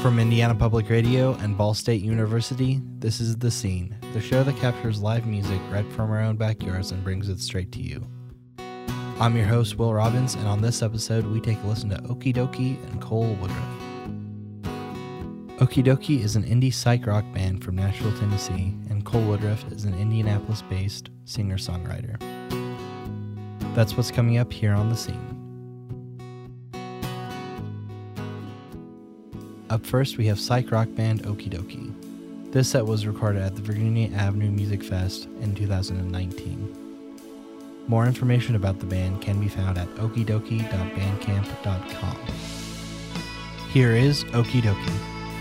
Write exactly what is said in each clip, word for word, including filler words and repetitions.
From Indiana Public Radio and Ball State University, this is The Scene, the show that captures live music right from our own backyards and brings it straight to you. I'm your host, Will Robbins, and on this episode, we take a listen to Okie Dokie and Cole Woodruff. Okie Dokie is an indie psych rock band from Nashville, Tennessee, and Cole Woodruff is an Indianapolis-based singer-songwriter. That's what's coming up here on The Scene. Up first, we have psych rock band Okie Dokie. This set was recorded at the Virginia Avenue Music Fest in two thousand nineteen. More information about the band can be found at okiedokie dot bandcamp dot com. Here is Okie Dokie.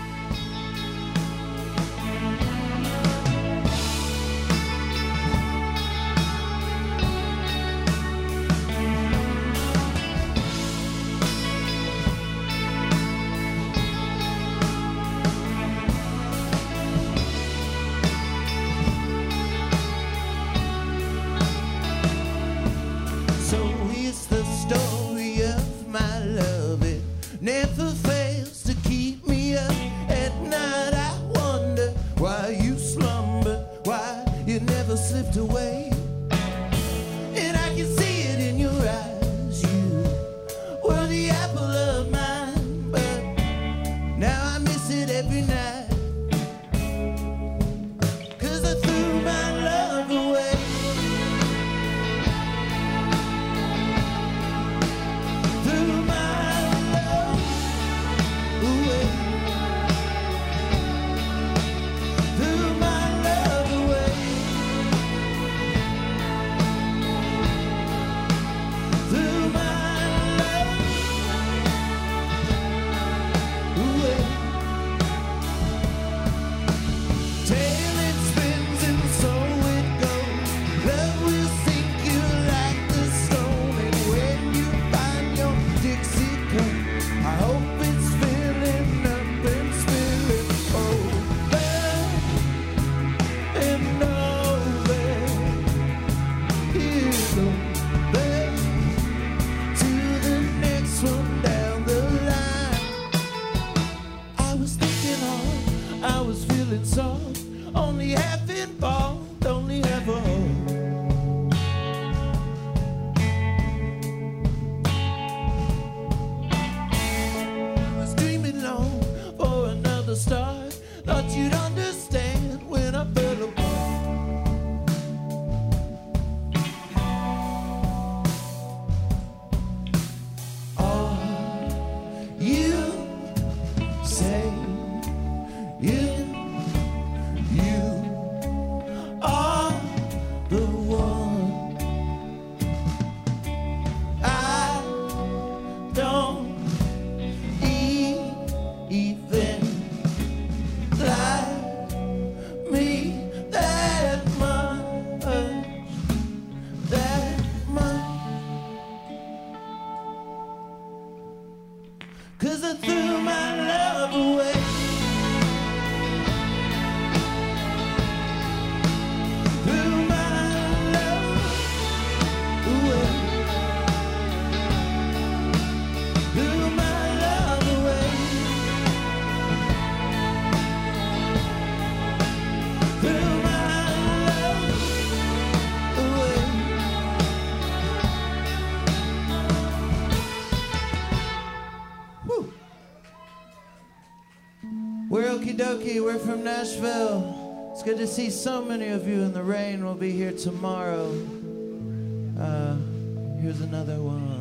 We're from Nashville. It's good to see so many of you in the rain. We'll be here tomorrow. Uh, here's another one.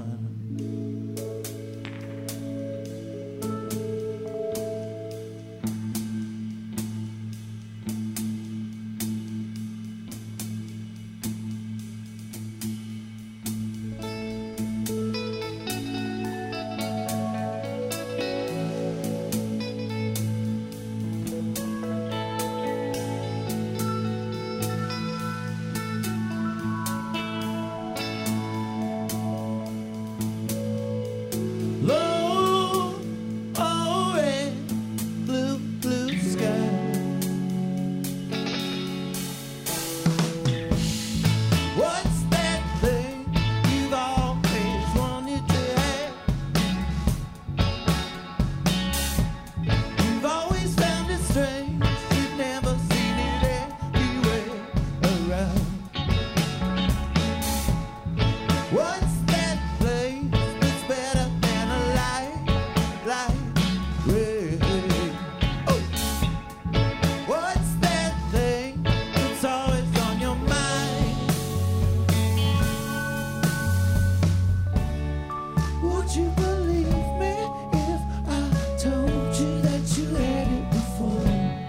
you believe me if I told you that you had it before?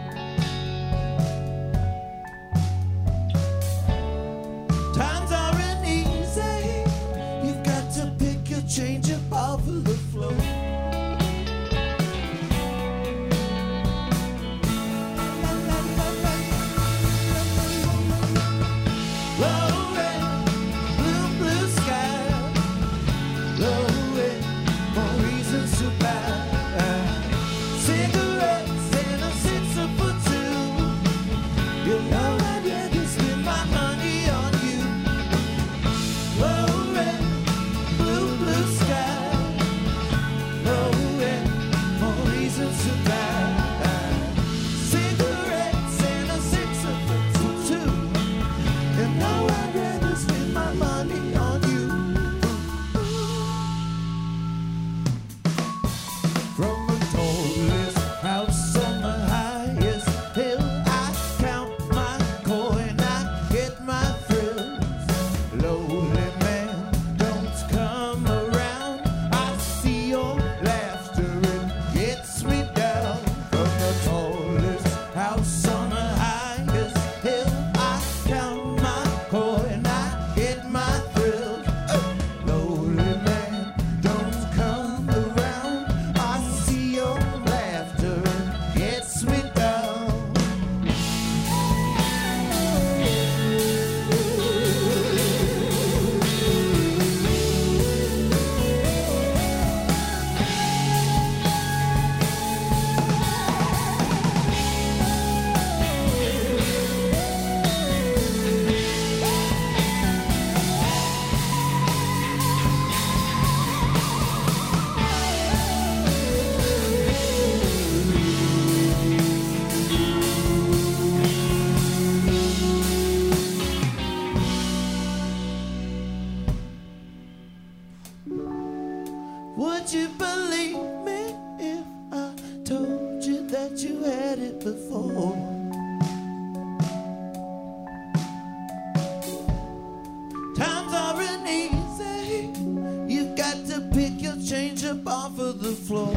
Times aren't easy. You've got to pick your change up off of the floor. Would you believe me if I told you that you had it before? Times aren't easy. You've got to pick your change up off of the floor.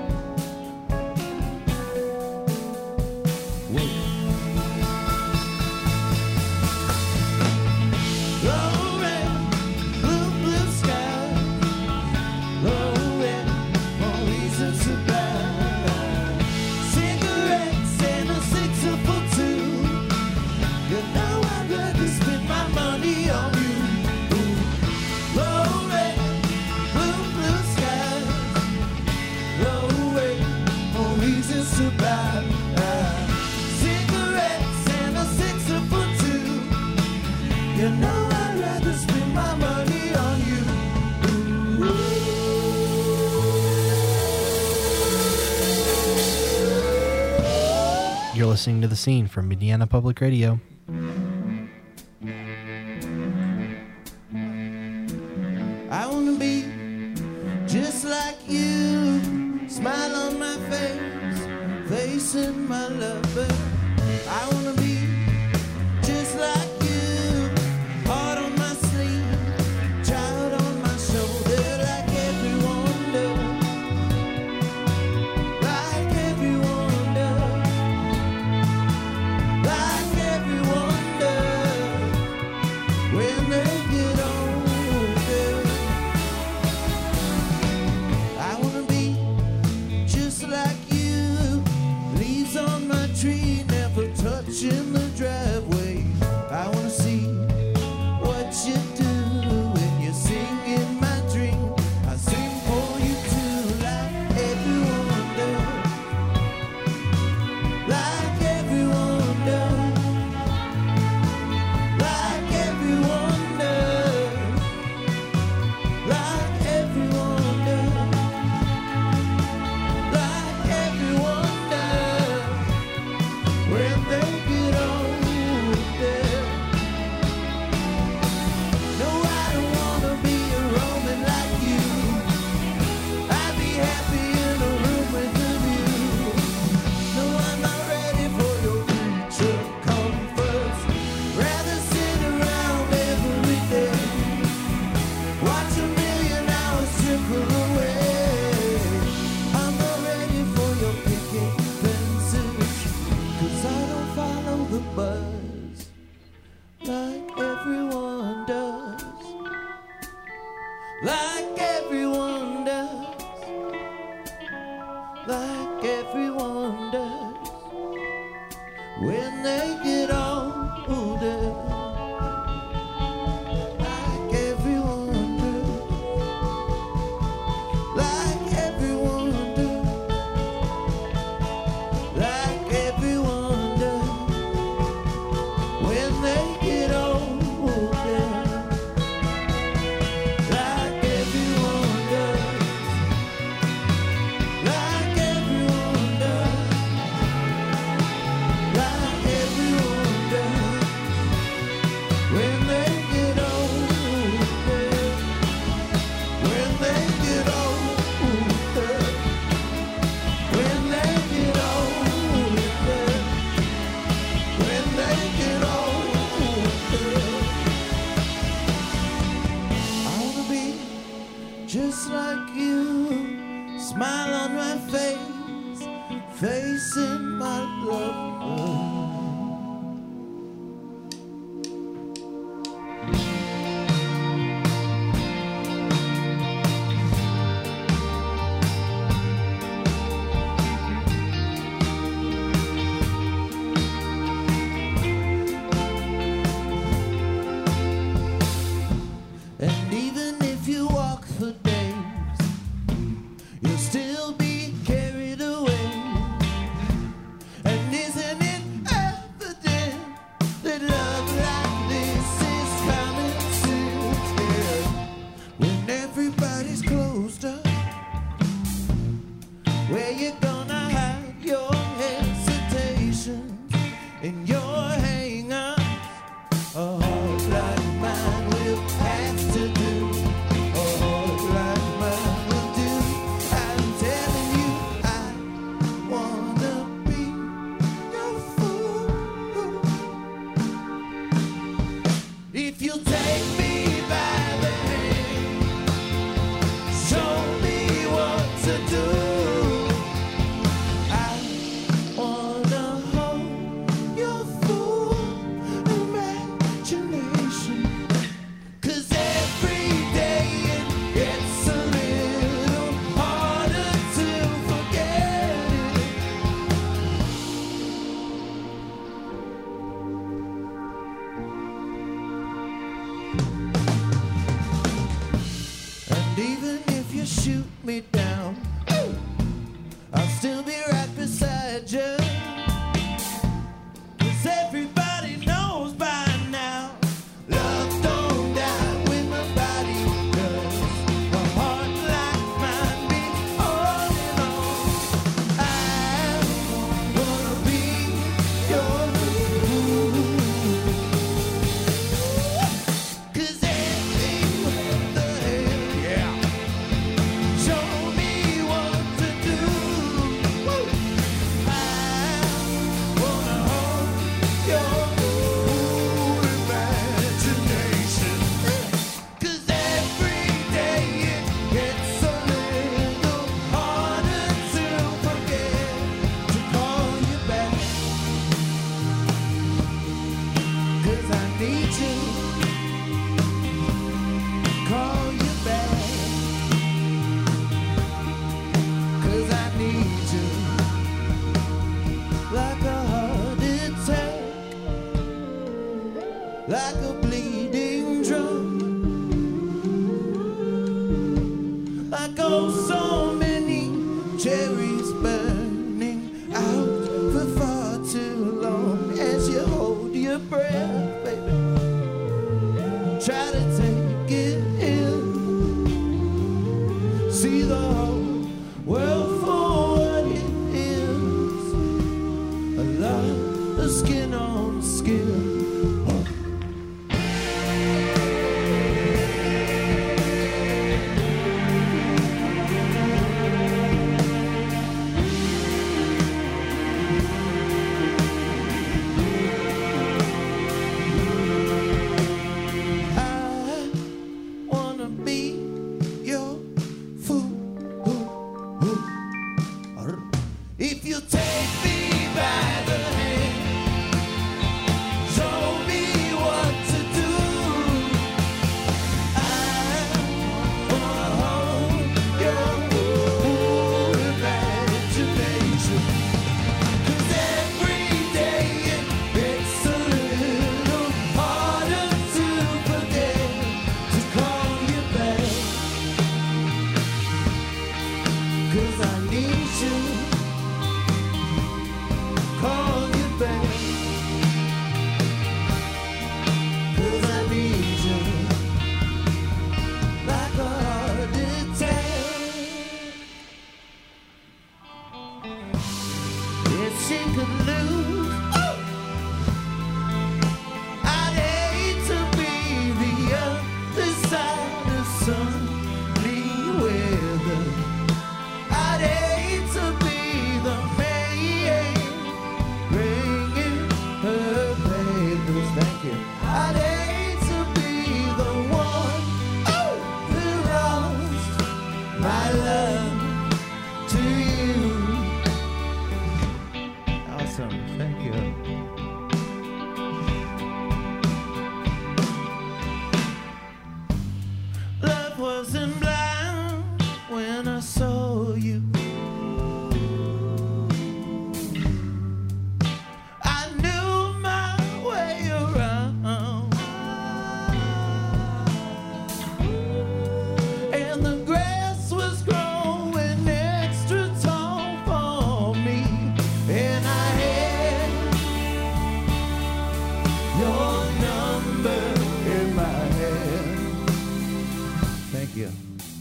You're listening to The Scene from Indiana Public Radio. I wanna be just like you, smile on my face, facing my lover. I wanna be just like you, heart on my sleeve, child on my shoulder, like everyone does, like everyone does, like everyone does, when they get older. I wanna be just like you, leaves on my tree never touch smile on my face, facing my lover. And even if you walk for days, you'll still be carried away. And isn't it evident that love like this is common sense? Yeah. When everybody's closed up, where you gonna hide your hesitations and your hang-ups? A heart like mine will have to do. A heart like mine will do. I'm telling you, I wanna be your fool. If you take me by the hand, show me what to do. I wanna hold your fool imagination. 'Cause every day it gets a little harder to forget it. And even if you shoot me down, I'll still be right beside you. 'Cause everybody knows by now, love don't die when my body does. A heart like mine beats on and on. I wanna be your fool. 'Cause anything with the hell, yeah. Show me what to do. Woo. I wanna hold your fool imagination. 'Cause every day it gets a little harder to forget to call you back. 'Cause I need you. Call you back. 'Cause I need you. Like a heart attack, like a bleeding drum, like oh so many cherries burning out for far too long. As you hold your breath, baby, try to take it in. See the whole world for what it is. A lot of skin on skin. I wanna be your fool. If you take me by the hand, show me what to do. I wanna hold your fool imagination. 'Cause every day it gets a little harder to forget to call you back. 'Cause I need you. Call you back. 'Cause I need you. Like a heart attack. If she could lose, oh, I'd hate to be the other side of sunny weather. I'd hate to be for you. I knew my way around, and the grass was growing extra tall for me, and I had your number in my hand. Thank you.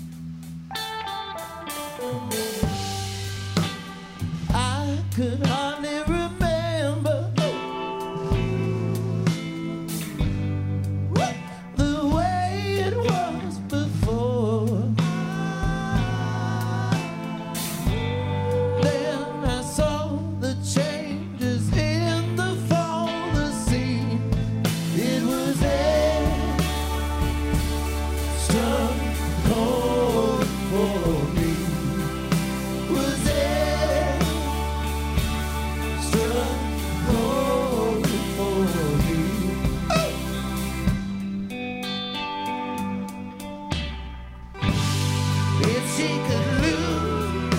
I could hardly remember the way it was before. Then I saw the changes in the fall, the scene. It was extra cold for me. Was extra cold for me. If she could lose,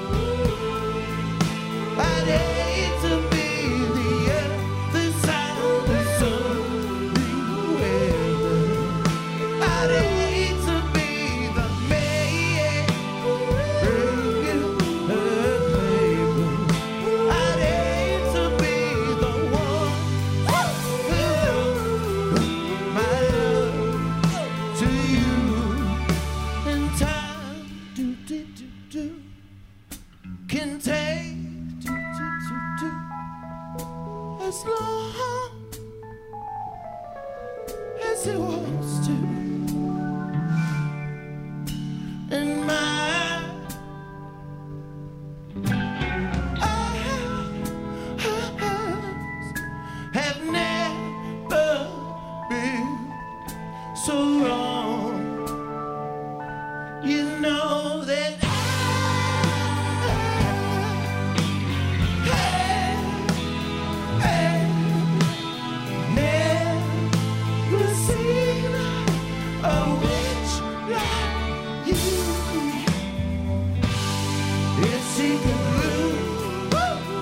I'd hate to be the other side of sunny weather. I'd hate to be the man bringing her paper. I'd hate to be the one who my love to you. And time do do do do can take do do do do as long as it wants to. And my eyes have never been so wrong. You know that I have, have never seen a witch like you. If she could lose,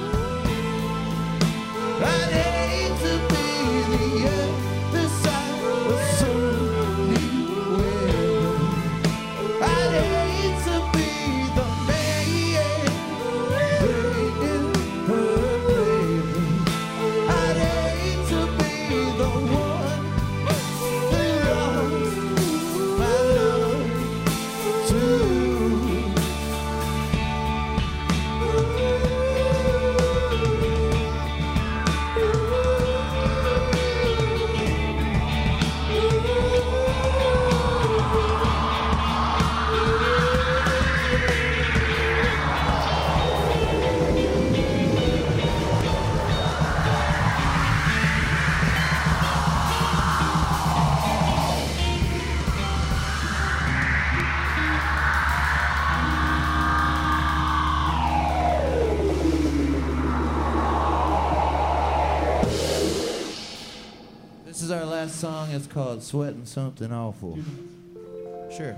I'd hate to be the other side of sunny weather. I'd hate to be the man bringing her paper. I'd hate to be the one who lost my love to. This is our last song. It's called Sweating Something Awful. Sure.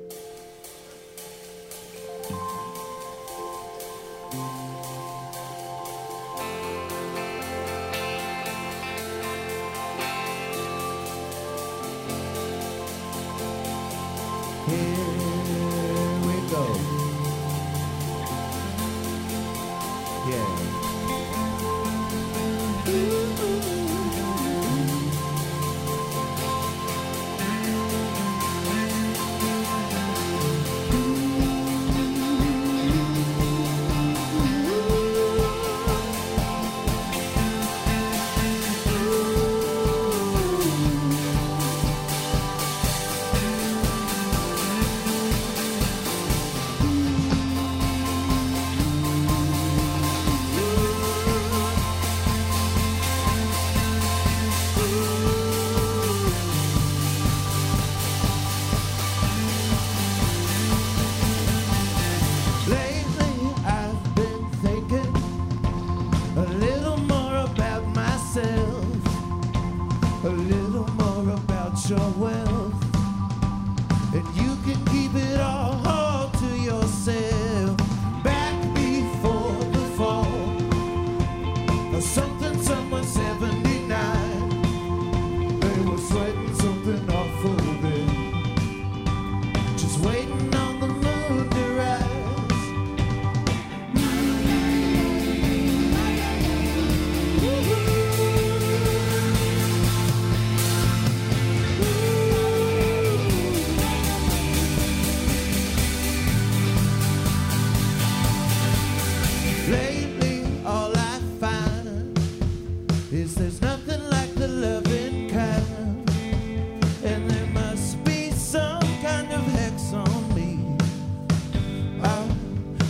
Here we go. Yeah.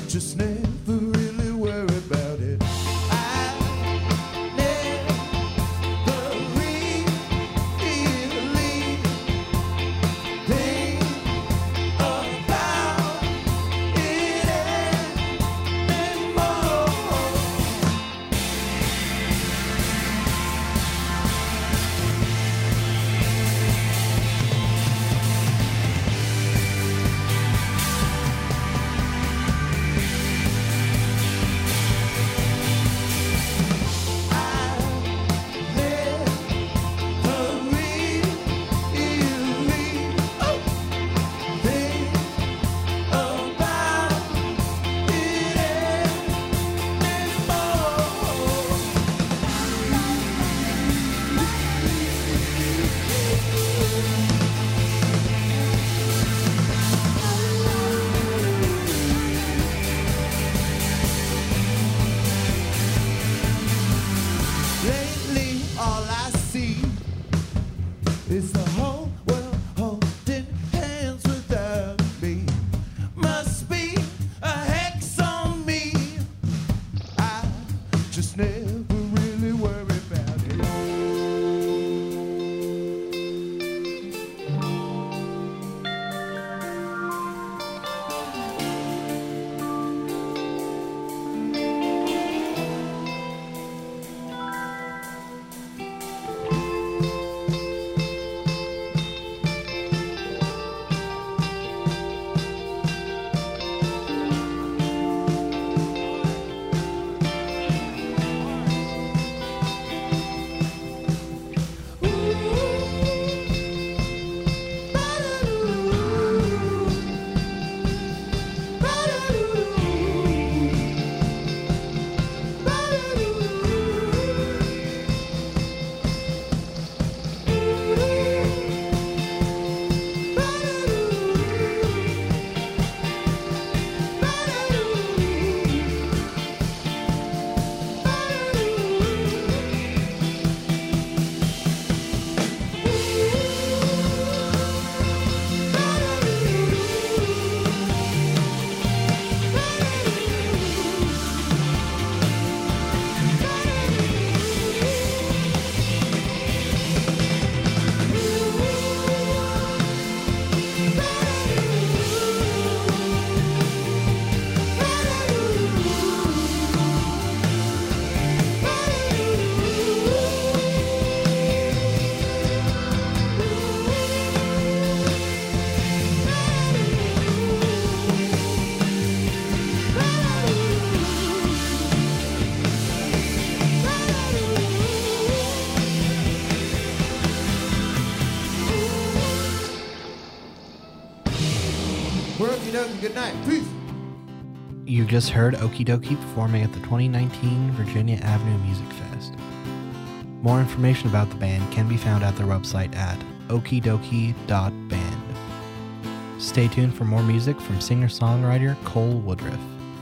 just never really worry about it. I never really think about it anymore. Lately, all I see is the whole world holding hands without me. Must be a hex on me. I just never really worry about it. We're Okie Dokie. Good night. Peace. You just heard Okie Dokie performing at the twenty nineteen Virginia Avenue Music Fest. More information about the band can be found at their website at okidokie dot band. Stay tuned for more music from singer-songwriter Cole Woodruff.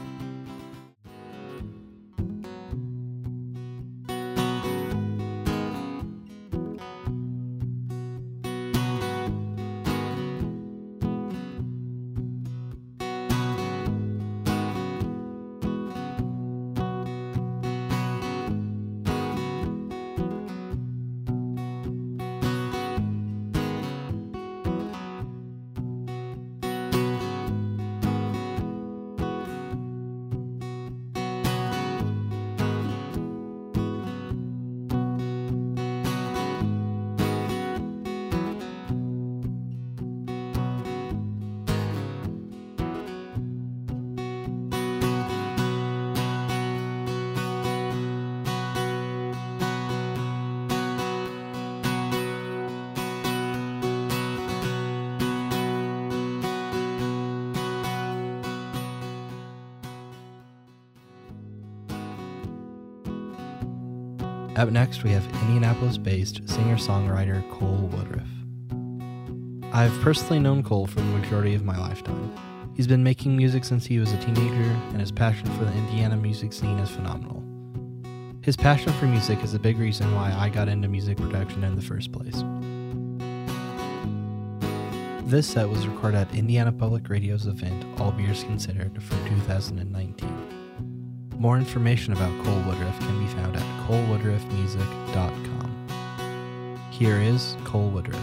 Up next, we have Indianapolis-based singer-songwriter Cole Woodruff. I've personally known Cole for the majority of my lifetime. He's been making music since he was a teenager, and his passion for the Indiana music scene is phenomenal. His passion for music is a big reason why I got into music production in the first place. This set was recorded at Indiana Public Radio's event, All Beers Considered, for two thousand nineteen. More information about Cole Woodruff can be found at cole woodruff music dot com. Here is Cole Woodruff.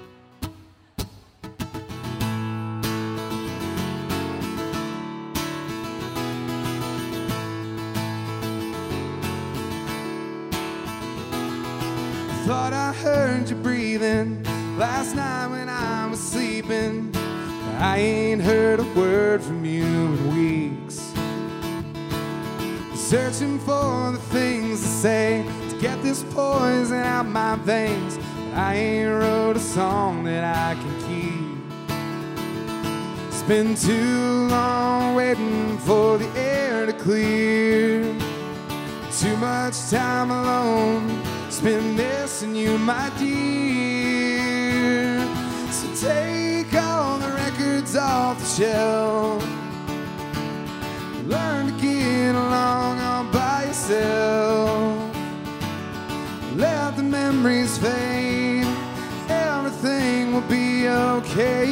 Thought I heard you breathing last night when I was sleeping. I ain't heard a word from you in weeks. Searching for the things to say to get this poison out my veins, but I ain't wrote a song that I can keep. It's been too long waiting for the air to clear. Too much time alone, spend missing you, my dear. So take all the records off the shelf. Learn to get along all by yourself. Let the memories fade. Everything will be okay.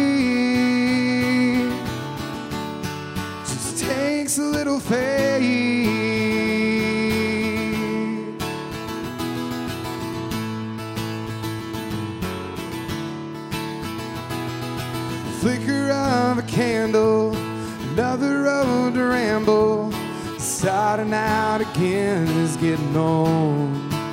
Just takes a little faith. Flicker of a candle, another road to ramble. Starting out again is getting old.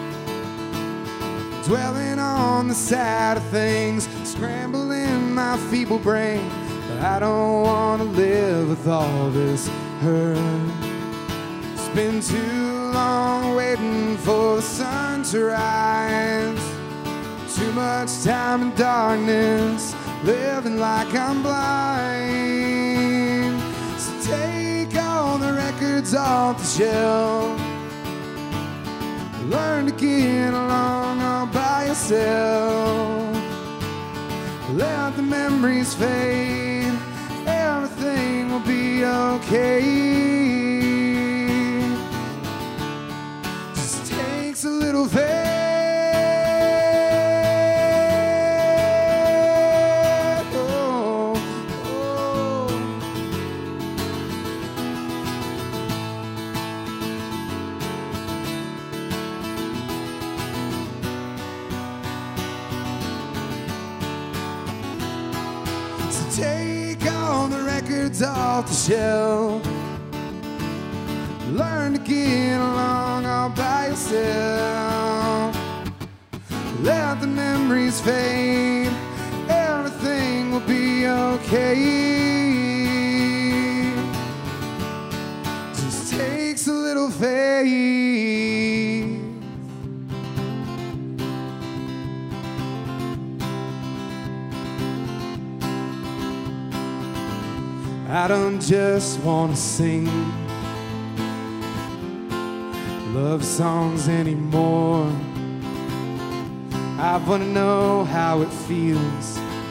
Dwelling on the side of things, scrambling my feeble brain. But I don't want to live with all this hurt. It's been too long waiting for the sun to rise. Too much time in darkness, living like I'm blind. So take all the records off the shelf. Learn to get along all by yourself. Let the memories fade. Everything will be okay. Just takes a little faith. Take all the records off the shelf. Learn to get along all by yourself. Let the memories fade. Everything will be okay. Just takes a little faith. I don't just want to sing love songs anymore. I want to know how it feels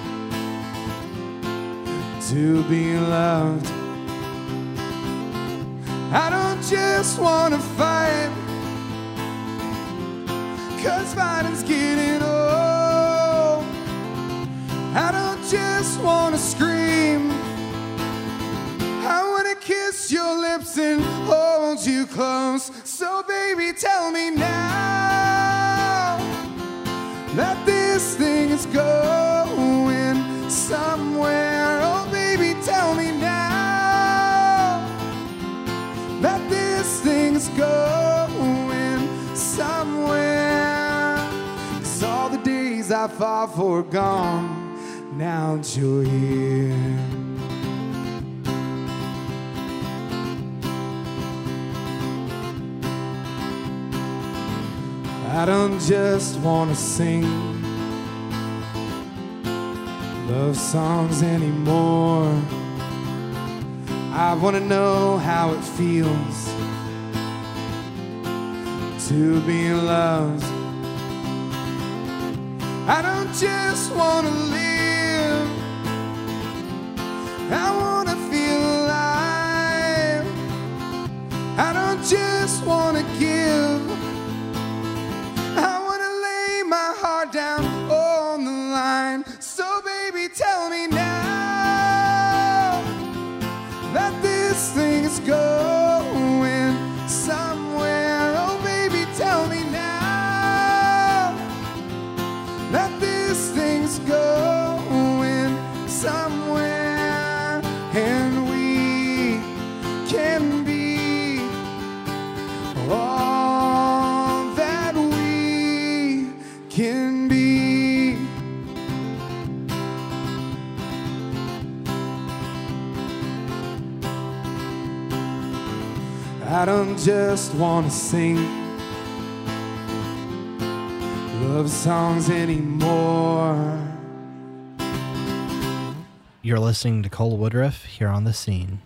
to be loved. I don't just want to fight, 'cause fighting's getting old. I don't just want to scream, I wanna kiss your lips and hold you close. So baby, tell me now that this thing is going somewhere. Oh baby, tell me now that this thing is going somewhere. 'Cause all the days I fought for are gone, now that you're here. I don't just want to sing love songs anymore. I want to know how it feels to be loved. I don't just want to live, I want to feel alive. I don't just want to give, down on the line. So baby, tell thing's going somewhere. Oh, baby, tell me now that this thing's going somewhere, and we can be all that we can be. I don't just want to sing love songs anymore. You're listening to Cole Woodruff here on The Scene.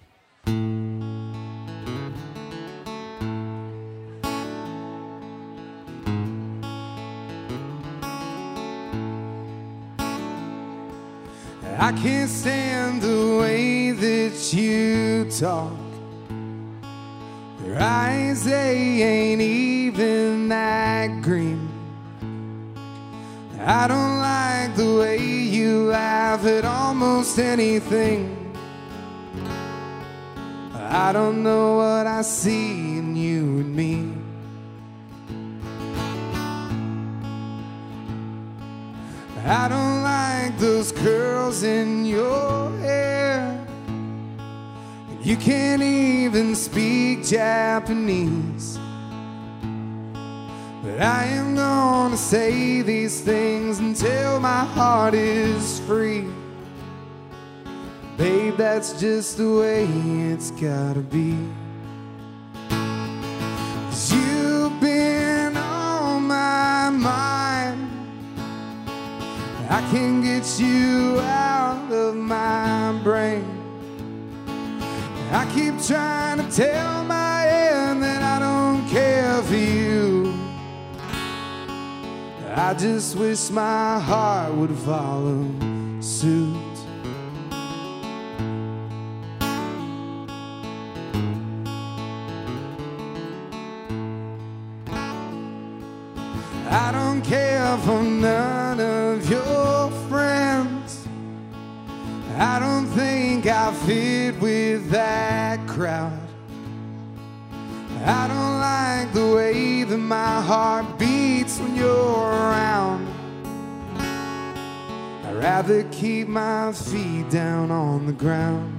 I can't stand the way that you talk. Your eyes, they ain't even that green. I don't like the way you laugh at almost anything. I don't know what I see in you and me. I don't like those curls in your hair. You can't even speak Japanese. But I am gonna say these things until my heart is free. Babe, that's just the way it's gotta be. 'Cause you've been on my mind. I can't get you out of my brain. I keep trying to tell my head that I don't care for you. I just wish my heart would follow suit. I don't care for none of your friends. I don't think I fit with that crowd. I don't like the way that my heart beats when you're around. I'd rather keep my feet down on the ground.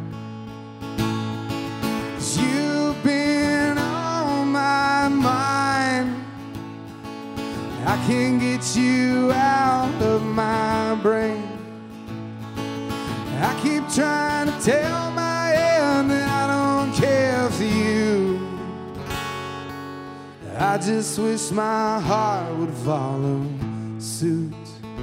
'Cause you've been on my mind. I can't get you out of my brain. I keep trying to tell my head that I don't care for you. I just wish my heart would follow suit.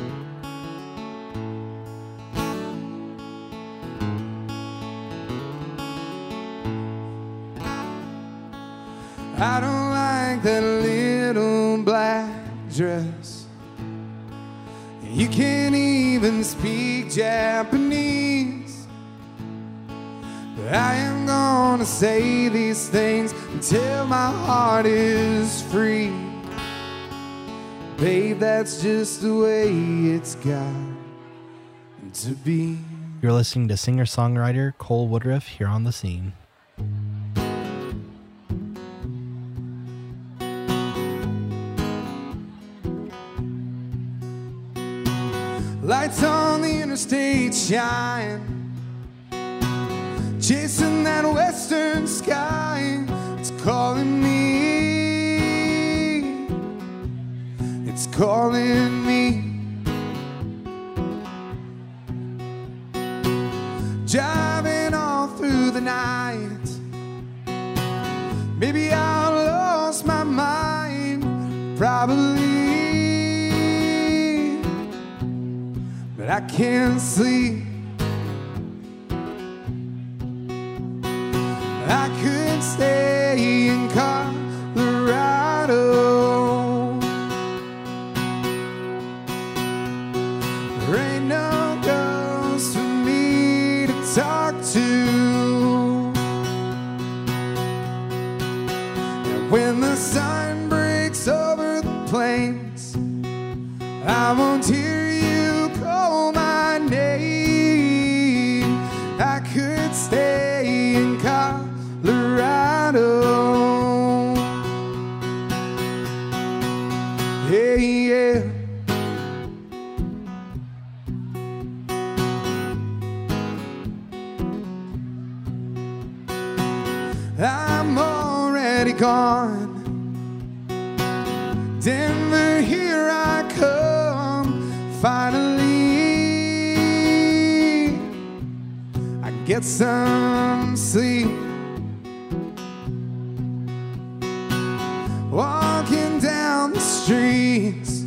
I don't like that little black dress. You can't even speak Japanese. But I am gonna say these things until my heart is free. Babe, that's just the way it's got to be. You're listening to singer-songwriter Cole Woodruff here on The Scene. Lights on the interstate shine, chasing that western sky. It's calling me, it's calling me. Driving all through the night, maybe I lost my mind, probably. But I can't sleep. I could stay in Colorado. There ain't no ghost for me to talk to. And when the sun breaks over the plains, I won't hear you call my name. I could stay in Colorado. I'm already gone. Denver, here I come, finally. I get some sleep, walking down the streets.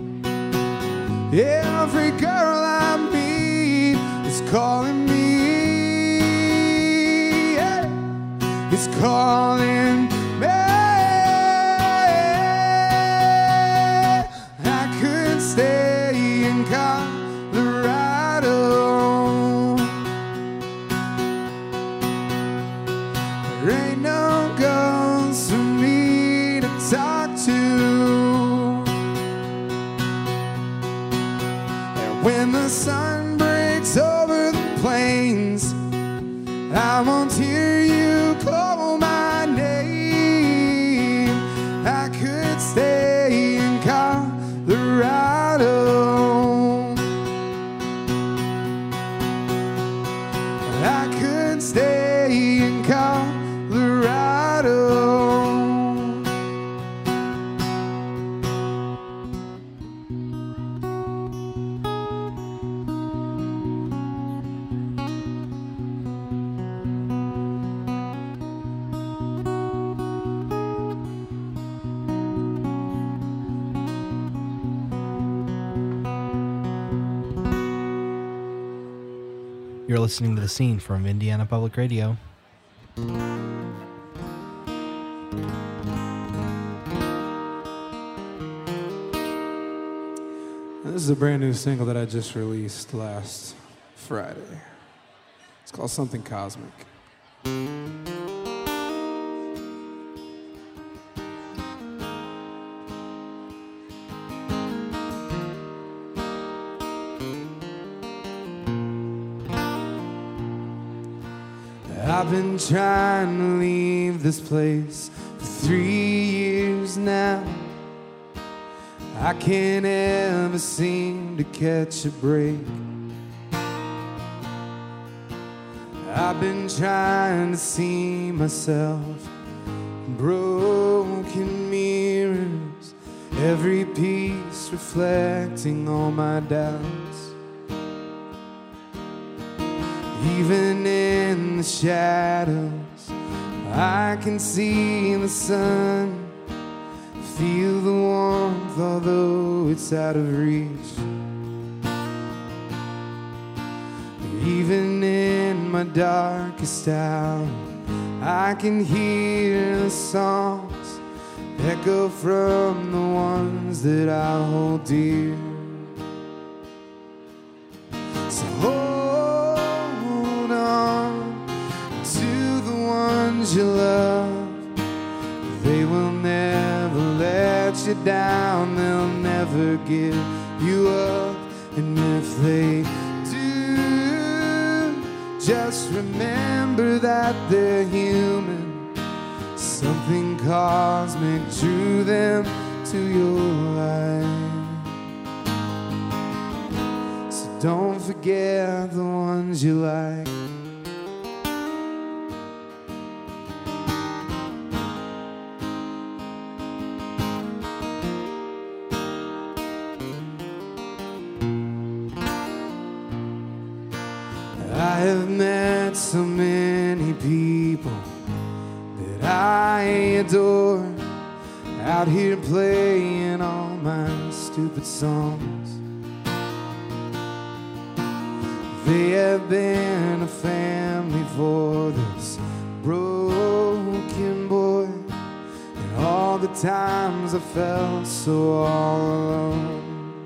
Every girl I meet is calling me, yeah, is calling me. I could stay in Colorado. There ain't no girls for me to talk to. And when the sun breaks over the plains, I won't hear you call my name. I could stay in Colorado. I could stay in Colorado. You're listening to The Scene from Indiana Public Radio. This is a brand new single that I just released last Friday. It's called Something Cosmic. I've been trying to leave this place for three years now. I can't ever seem to catch a break. I've been trying to see myself in broken mirrors, every piece reflecting all my doubts. Even in the shadows, I can see the sun, feel the warmth although it's out of reach. Even in my darkest hour, I can hear the songs echo from the ones that I hold dear. So hold on to the ones you love. They will never let you down, they'll never give you up. And if they do, just remember that they're human. Something cosmic drew them to your life. So don't forget the ones you like. I have met so many people that I adore, out here playing all my stupid songs. They have been a family for this broken boy, and all the times I felt so all alone.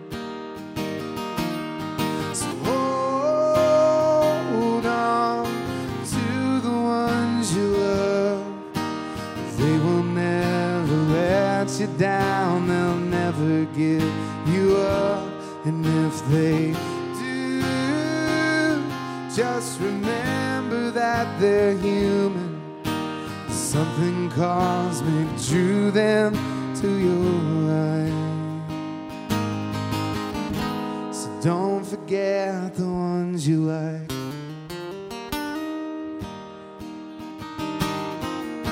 You down, they'll never give you up. And if they do, just remember that they're human. Something cosmic drew them to your life. So don't forget the ones you like.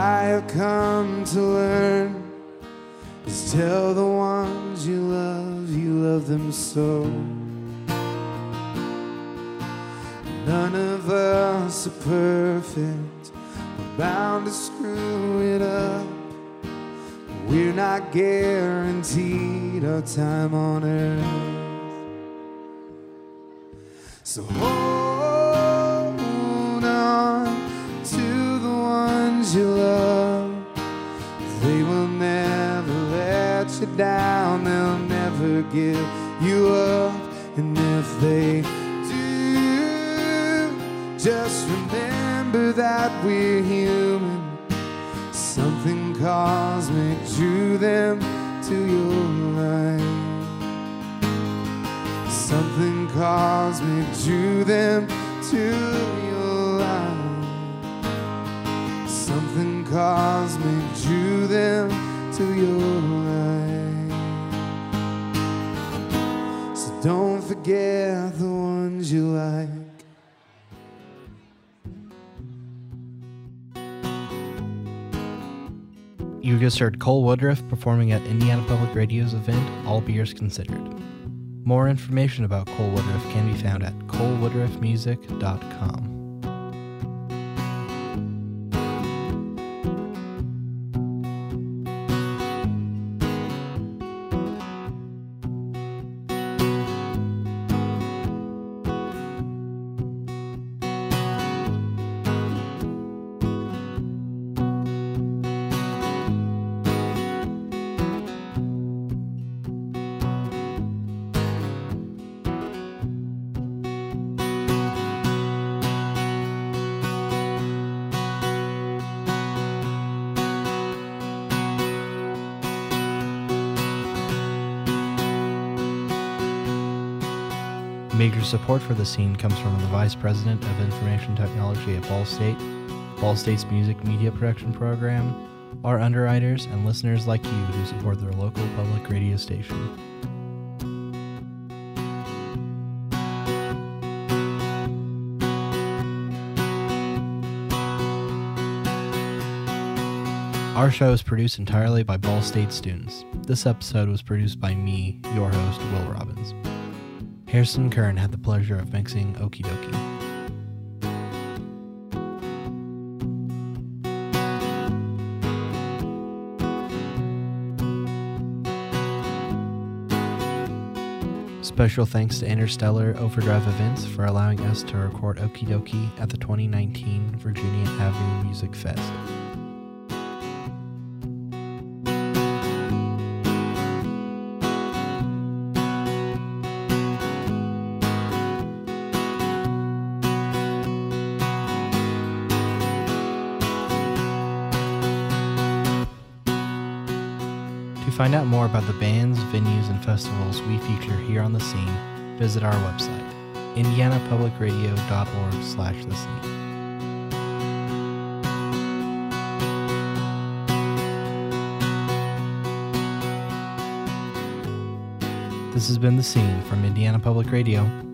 I have come to learn is tell the ones you love, you love them so. None of us are perfect, we're bound to screw it up. We're not guaranteed our time on earth. So hold on to the ones you love. They will never let you down, they'll never give you up. And if they do, just remember that we're human. Something cosmic drew them to your life. Something cosmic drew them to your life. Something cosmic drew them to your life. So don't forget the ones you like. You just heard Cole Woodruff performing at Indiana Public Radio's event, All Beers Considered. More information about Cole Woodruff can be found at cole woodruff music dot com. Major support for the scene comes from the Vice President of Information Technology at Ball State, Ball State's Music Media Production Program, our underwriters, and listeners like you who support their local public radio station. Our show is produced entirely by Ball State students. This episode was produced by me, your host, Will Robbins. Harrison Kern had the pleasure of mixing Okie Dokie. Special thanks to Interstellar Overdrive Events for allowing us to record Okie Dokie at the twenty nineteen Virginia Avenue Music Fest. To find out more about the bands, venues, and festivals we feature here on The Scene, visit our website, indiana public radio dot org slash the scene. This has been The Scene from Indiana Public Radio.